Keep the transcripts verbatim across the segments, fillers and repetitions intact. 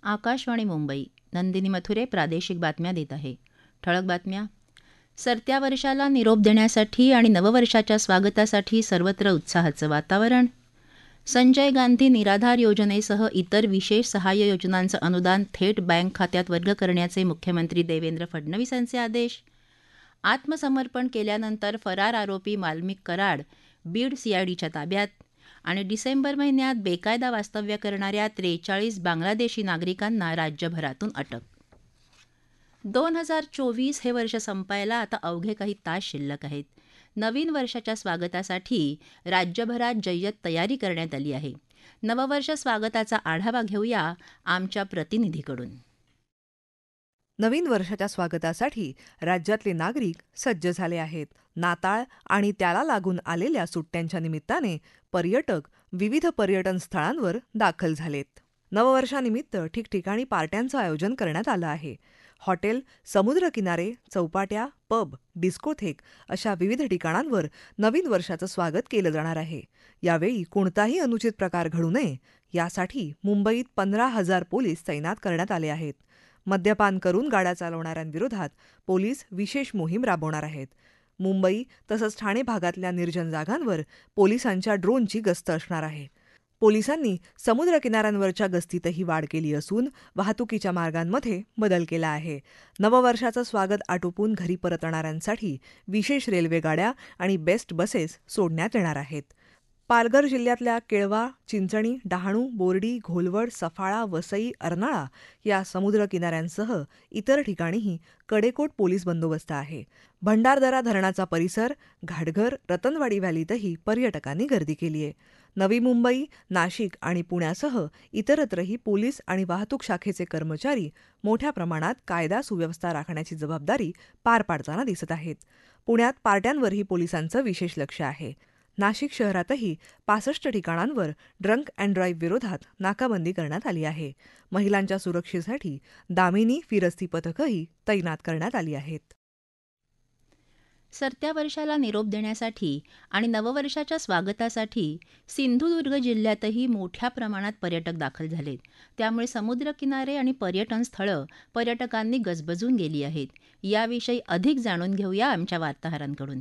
आकाशवाणी मुंबई. नंदिनी मथुरे प्रादेशिक बातम्या देत आहे. ठळक बातम्या. सरत्या वर्षाला निरोप देण्यासाठी आणि नववर्षाच्या स्वागतासाठी सर्वत्र उत्साहाचं वातावरण. संजय गांधी निराधार योजनेसह इतर विशेष सहाय्य योजनांचं अनुदान थेट बँक खात्यात वर्ग करण्याचे मुख्यमंत्री देवेंद्र फडणवीस यांचे आदेश. आत्मसमर्पण केल्यानंतर फरार आरोपी मालमिक कराड बीड सीआयडीच्या ताब्यात. आणि डिसेंबर महिन्यात बेकायदा वास्तव्य करणाऱ्या त्रेचाळीस बांगलादेशी नागरिकांना राज्यभरातून अटक. दोन हजार चोवीस हे वर्ष संपायला आता अवघे काही तास शिल्लक आहेत. नवीन वर्षाच्या स्वागतासाठी राज्यभरात जय्यत तयारी करण्यात आली आहे. नववर्ष स्वागताचा आढावा घेऊया आमच्या प्रतिनिधीकडून. नवीन वर्षाच्या स्वागतासाठी राज्यातले नागरिक सज्ज झाले आहेत. नाताळ आणि त्याला लागून आलेल्या सुट्ट्यांच्या निमित्ताने पर्यटक विविध पर्यटन स्थळांवर दाखल झालेत. नववर्षानिमित्त ठिकठिकाणी पार्ट्यांचं आयोजन करण्यात आलं आहे. हॉटेल, समुद्रकिनारे, चौपाट्या, पब, डिस्कोथेक अशा विविध ठिकाणांवर नवीन वर्षाचं स्वागत केलं जाणार आहे. यावेळी कोणताही अनुचित प्रकार घडू नये यासाठी मुंबईत पंधरा हजार पोलीस तैनात करण्यात आले आहेत. मद्यपान करून गाड्या चालवणाऱ्यांविरोधात पोलीस विशेष मोहीम राबवणार आहेत. मुंबई तसंच ठाणे भागातल्या निर्जन जागांवर पोलिसांच्या ड्रोनची गस्त असणार आहे. पोलिसांनी समुद्रकिनाऱ्यांवरच्या गस्तीतही वाढ केली असून वाहतुकीच्या मार्गांमध्ये बदल केला आहे. नववर्षाचं स्वागत आटोपून घरी परतणाऱ्यांसाठी विशेष रेल्वेगाड्या आणि बेस्ट बसेस सोडण्यात येणार आहेत. पालघर जिल्ह्यातल्या केळवा, चिंचणी, डहाणू, बोर्डी, घोलवड, सफाळा, वसई, अर्नाळा या समुद्रकिनाऱ्यांसह इतर ठिकाणीही कडेकोट पोलीस बंदोबस्त आहे. भंडारदरा धरणाचा परिसर, घाटघर, रतनवाडी व्हॅलीतही पर्यटकांनी गर्दी केली आहे. नवी मुंबई, नाशिक आणि पुण्यासह इतरत्रही पोलीस आणि वाहतूक शाखेचे कर्मचारी मोठ्या प्रमाणात कायदा सुव्यवस्था राखण्याची जबाबदारी पार पाडताना दिसत आहेत. पुण्यात पार्ट्यांवरही पोलिसांचं विशेष लक्ष आहे. नाशिक शहरातही पासष्ट ठिकाणांवर ड्रंक अँड ड्राईव्ह विरोधात नाकाबंदी करण्यात आली आहे. महिलांच्या सुरक्षेसाठी दामिनी फिरस्ती पथकही तैनात करण्यात आली आहेत. सरत्या वर्षाला निरोप देण्यासाठी आणि नववर्षाच्या स्वागतासाठी सिंधुदुर्ग जिल्ह्यातही मोठ्या प्रमाणात पर्यटक दाखल झालेत. त्यामुळे समुद्रकिनारे आणि पर्यटन स्थळं पर्यटकांनी गजबजून गेली आहेत. याविषयी अधिक जाणून घेऊया आमच्या वार्ताहरांकडून.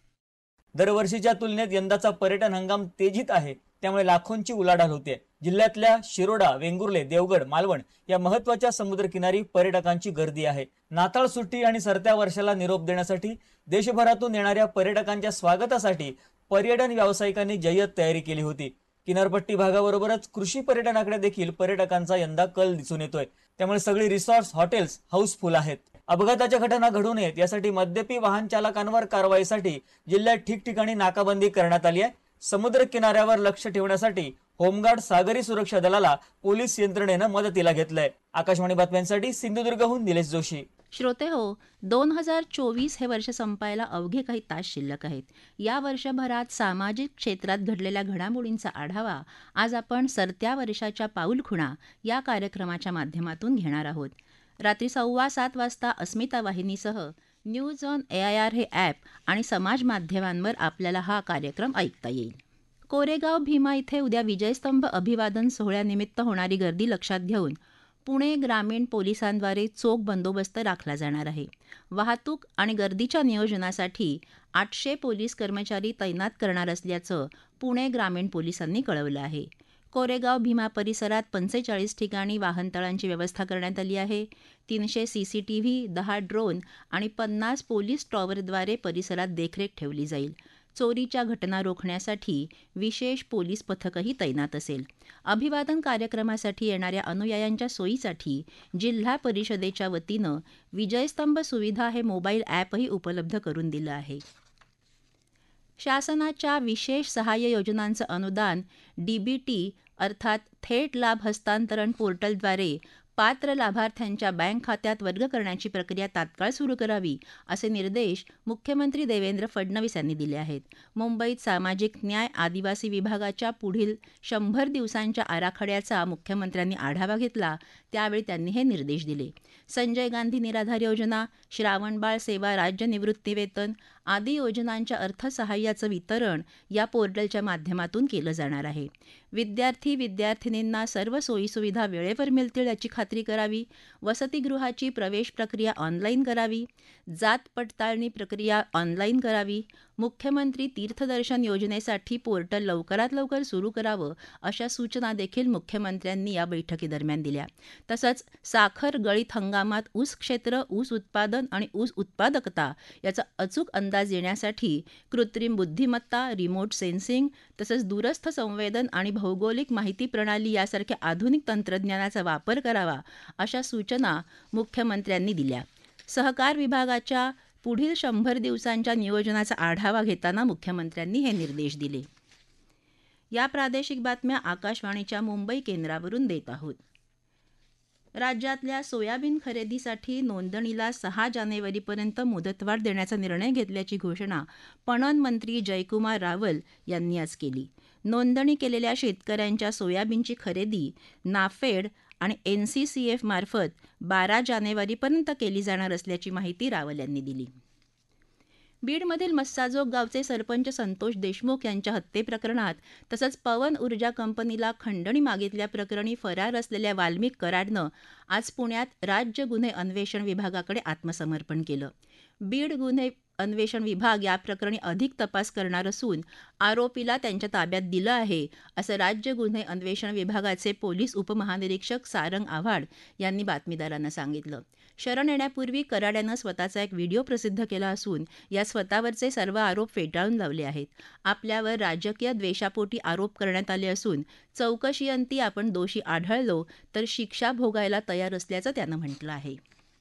दरवर्षीच्या तुलनेत यंदाचा पर्यटन हंगाम तेजीत आहे. त्यामुळे लाखोंची उलाढाल होते. जिल्ह्यातल्या शिरोडा, वेंगुर्ले, देवगड, मालवण या महत्वाच्या समुद्रकिनारी पर्यटकांची गर्दी आहे. नाताळ सुट्टी आणि सरत्या वर्षाला निरोप देण्यासाठी देशभरातून येणाऱ्या पर्यटकांच्या स्वागतासाठी पर्यटन व्यावसायिकांनी जय्यत तयारी केली होती. किनारपट्टी भागाबरोबरच कृषी पर्यटनाकडे देखील पर्यटकांचा यंदा कल दिसून येतोय. त्यामुळे सगळी रिसॉर्ट्स, हॉटेल्स हाऊसफुल आहेत. अपघाताच्या घटना घडू नयेत यासाठी मद्यपी वाहन चालकांवर कारवाईसाठी जिल्ह्यात ठिकठिकाणी नाकाबंदी करण्यात आली आहे. समुद्र किनाऱ्यावर लक्ष ठेवण्यासाठी होमगार्ड सागरी सुरक्षा दलाला पोलीस यंत्रणेनं मदतीला घेतलंय. आकाशवाणी बातम्यांसाठी सिंधुदुर्गहून निलेश जोशी. श्रोते हो, दोन हजार चोवीस हे वर्ष संपायला अवघे काही तास शिल्लक आहेत. या वर्षभरात सामाजिक क्षेत्रात घडलेल्या घडामोडींचा आढावा आज आपण सरत्या वर्षाच्या पाऊलखुणा या कार्यक्रमाच्या माध्यमातून घेणार आहोत. रात्री सव्वा सात वाजता अस्मिता वाहिनीसह news on A I R हे ॲप आणि समाज माध्यमांवर आपल्याला हा कार्यक्रम ऐकता येईल. कोरेगाव भीमा इथे उद्या विजयस्तंभ अभिवादन सोहळ्यानिमित्त होणारी गर्दी लक्षात घेऊन पुणे ग्रामीण पोलिसांद्वारे चोख बंदोबस्त राखला जाणार आहे. वाहतूक आणि गर्दीच्या नियोजनासाठी आठशे पोलीस कर्मचारी तैनात करणार असल्याचं पुणे ग्रामीण पोलिसांनी कळवलं आहे. कोरेगाव भीमा परिसरात पंचेचाळीस ठिकाणी वाहनतळांची व्यवस्था करण्यात आली आहे. तीनशे सीसीटीव्ही, दहा ड्रोन आणि पन्नास पोलीस टॉवरद्वारे परिसरात देखरेख ठेवली जाईल. चोरीच्या घटना रोखण्यासाठी विशेष पोलीस पथकही तैनात असेल. अभिवादन कार्यक्रमासाठी येणाऱ्या अनुयायांच्या सोयीसाठी जिल्हा परिषदेच्या वतीनं विजयस्तंभ सुविधा हे मोबाईल ॲपही उपलब्ध करून दिलं आहे. शासनाच्या विशेष सहाय्य योजनांचं अनुदान डीबीटी अर्थात थेट लाभ हस्तांतरण पोर्टलद्वारे पात्र लाभार्थ्यांच्या बँक खात्यात वर्ग करण्याची प्रक्रिया तात्काळ सुरू करावी असे निर्देश मुख्यमंत्री देवेंद्र फडणवीस यांनी दिले आहेत. मुंबईत सामाजिक न्याय आदिवासी विभागाच्या पुढील शंभर दिवसांच्या आराखड्याचा मुख्यमंत्र्यांनी आढावा घेतला. त्यावेळी त्यांनी हे निर्देश दिले. संजय गांधी निराधार योजना, श्रावणबाळ सेवा राज्य निवृत्तीवेतन आदी योजनांच्या अर्थसहाय्याचं वितरण या पोर्टलच्या माध्यमातून केलं जाणार आहे. विद्यार्थी विद्यार्थिनींना सर्व सोयीसुविधा वेळेवर मिळतील याची खात्री करावी, वसतिगृहाची प्रवेश प्रक्रिया ऑनलाईन करावी, जात पडताळणी प्रक्रिया ऑनलाईन करावी, मुख्यमंत्री तीर्थदर्शन योजनेसाठी पोर्टल लवकरात लवकर सुरू करावं अशा सूचना देखील मुख्यमंत्र्यांनी या बैठकीदरम्यान दिल्या. तसंच साखर गळीत हंगामात ऊस क्षेत्र, ऊस उत्पादन आणि ऊस उत्पादकता याचा अचूक अंदाज येण्यासाठी कृत्रिम बुद्धिमत्ता, रिमोट सेन्सिंग तसंच दूरस्थ संवेदन आणि भौगोलिक माहिती प्रणाली यासारख्या आधुनिक तंत्रज्ञानाचा वापर करावा अशा सूचना मुख्यमंत्र्यांनी दिल्या. सहकार विभागाच्या पुढील शंभर दिवसांच्या नियोजनाचा आढावा घेताना मुख्यमंत्र्यांनी हे निर्देश दिले. या प्रादेशिक बातम्या आकाशवाणीच्या मुंबई केंद्रावरून देत आहोत. राज्यातल्या सोयाबीन खरेदीसाठी नोंदणीला सहा जानेवारीपर्यंत मुदतवाढ देण्याचा निर्णय घेतल्याची घोषणा पणन मंत्री जयकुमार रावल यांनी आज केली. नोंदणी केलेल्या शेतकऱ्यांच्या सोयाबीनची खरेदी नाफेड आणि एन सी सी एफ मार्फत बारा जानेवारीपर्यंत केली जाणार असल्याची माहिती रावल यांनी दिली. बीडमधील मस्साजोग गावचे सरपंच संतोष देशमुख यांच्या हत्येप्रकरणात तसंच पवन ऊर्जा कंपनीला खंडणी मागितल्याप्रकरणी फरार असलेल्या वाल्मिक कराडनं आज पुण्यात राज्य गुन्हे अन्वेषण विभागाकडे आत्मसमर्पण केलं. बीड गुन्हे अन्वेषण विभाग या प्रकरणी अधिक तपास करणार असून आरोपीला त्यांच्या ताब्यात दिलं आहे असं राज्य गुन्हे अन्वेषण विभागाचे पोलीस उपमहानिरीक्षक सारंग आव्हाड यांनी बातमीदारांना सांगितलं. शरण येण्यापूर्वी कराड्यानं स्वतःचा एक व्हिडिओ प्रसिद्ध केला असून या स्वतःवरचे सर्व आरोप फेटाळून लावले आहेत. आपल्यावर राजकीय द्वेषापोटी आरोप करण्यात आले असून चौकशीअंती आपण दोषी आढळलो तर शिक्षा भोगायला तयार असल्याचं त्यानं म्हटलं आहे.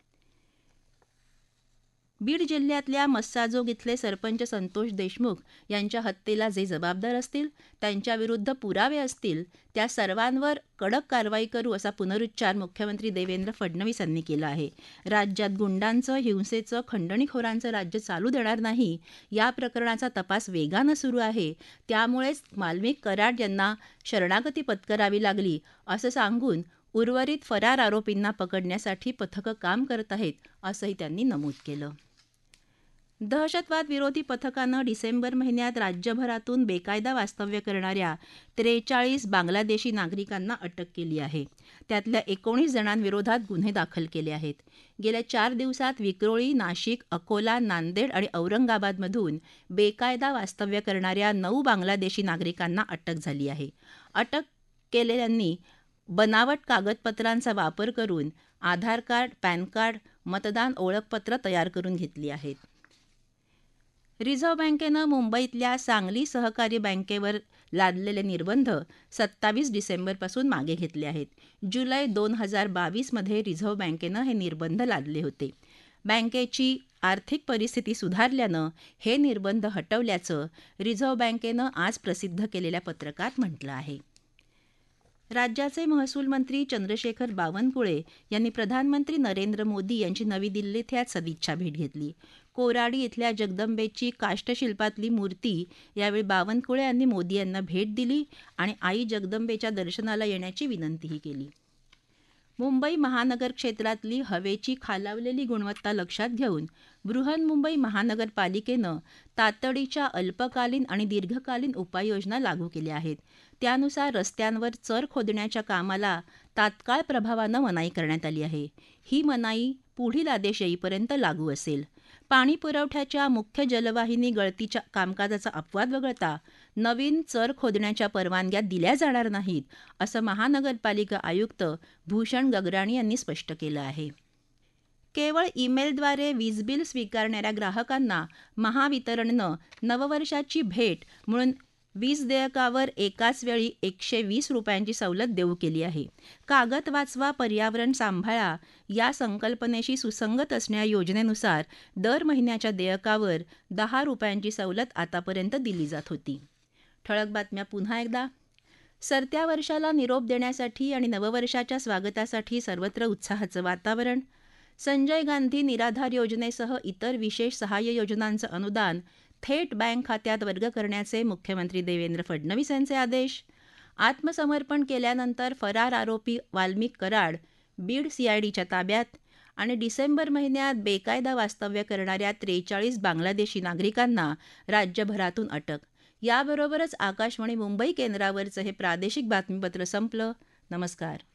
बीड जिल्ह्यातल्या मस्साजोग इथले सरपंच संतोष देशमुख यांच्या हत्येला जे जबाबदार असतील, त्यांच्याविरुद्ध पुरावे असतील, त्या सर्वांवर कडक कारवाई करू असा पुनरुच्चार मुख्यमंत्री देवेंद्र फडणवीस यांनी केला आहे. राज्यात गुंडांचं, हिंसेचं, खंडणीखोरांचं राज्य चालू देणार नाही. या प्रकरणाचा तपास वेगानं सुरू आहे. त्यामुळेच वाल्मिक कराड यांना शरणागती पत्करावी लागली असं सांगून उर्वरित फरार आरोपींना पकडण्यासाठी पथकं काम करत आहेत असंही त्यांनी नमूद केलं. दहशतवाद विरोधी पथकानं डिसेंबर महिन्यात राज्यभरातून बेकायदा वास्तव्य करणाऱ्या त्रेचाळीस बांगलादेशी नागरिकांना अटक केली आहे. त्यातल्या एकोणीस जणांविरोधात गुन्हे दाखल केले आहेत. गेल्या चार दिवसात विक्रोळी, नाशिक, अकोला, नांदेड आणि औरंगाबादमधून बेकायदा वास्तव्य करणाऱ्या नऊ बांगलादेशी नागरिकांना अटक झाली आहे. अटक केलेल्यांनी बनावट कागदपत्रांचा वापर करून आधार कार्ड, पॅन कार्ड, मतदान ओळखपत्र तयार करून घेतली आहेत. रिझर्व्ह बँकेनं मुंबईतल्या सांगली सहकारी बँकेवर लादलेले निर्बंध सत्तावीस डिसेंबरपासून मागे घेतले आहेत. जुलै दोन हजार बावीसमध्ये रिझर्व्ह बँकेनं हे निर्बंध लादले होते. बँकेची आर्थिक परिस्थिती सुधारल्यानं हे निर्बंध हटवल्याचं रिझर्व्ह बँकेनं आज प्रसिद्ध केलेल्या पत्रकात म्हटलं आहे. राज्याचे महसूल मंत्री चंद्रशेखर बावनकुळे यांनी प्रधानमंत्री नरेंद्र मोदी यांची नवी दिल्लीत आज सदिच्छा भेट घेतली. कोराडी इथल्या जगदंबेची काष्ठशिल्पातली मूर्ती यावेळी बावनकुळे यांनी मोदी यांना भेट दिली आणि आई जगदंबेच्या दर्शनाला येण्याची विनंतीही केली. मुंबई महानगर क्षेत्रातली हवेची खालावलेली गुणवत्ता लक्षात घेऊन बृहन्मुंबई महानगरपालिकेनं तातडीच्या अल्पकालीन आणि दीर्घकालीन उपाययोजना लागू केल्या आहेत. त्यानुसार रस्त्यांवर चर खोदण्याच्या कामाला तात्काळ प्रभावानं मनाई करण्यात आली आहे. ही मनाई पुढील आदेश येईपर्यंत लागू असेल. पाणी पुरवठ्याच्या मुख्य जलवाहिनी गळतीच्या कामकाजाचा अपवाद वगळता नवीन चर खोदण्याच्या परवानग्या दिल्या जाणार नाहीत असं महानगरपालिका आयुक्त भूषण गगराणी यांनी स्पष्ट केलं आहे. केवळ ईमेलद्वारे वीज बिल स्वीकारणाऱ्या ग्राहकांना महावितरणनं नववर्षाची भेट म्हणून वीज देयकावर एकाच वेळी एकशे वीस रुपयांची सवलत देऊ केली आहे. कागद वाचवा, पर्यावरण सांभाळा या संकल्पनेशी सुसंगत असणाऱ्या योजनेनुसार दर महिन्याच्या देयकावर दहा रुपयांची सवलत आतापर्यंत दिली जात होती. ठळक बातम्या पुन्हा एकदा. सरत्या वर्षाला निरोप देण्यासाठी आणि नववर्षाच्या स्वागतासाठी सर्वत्र उत्साहाचं वातावरण. संजय गांधी निराधार योजनेसह इतर विशेष सहाय्य योजनांचं अनुदान थेट बँक खात्यात वर्ग करण्याचे मुख्यमंत्री देवेंद्र फडणवीस यांचे आदेश. आत्मसमर्पण केल्यानंतर फरार आरोपी वाल्मिक कराड बीड सीआयडीच्या ताब्यात. आणि डिसेंबर महिन्यात बेकायदा वास्तव्य करणाऱ्या त्रेचाळीस बांगलादेशी नागरिकांना राज्यभरातून अटक. याबरोबरच आकाशवाणी मुंबई केंद्रावरचं हे प्रादेशिक बातमीपत्र संपलं. नमस्कार.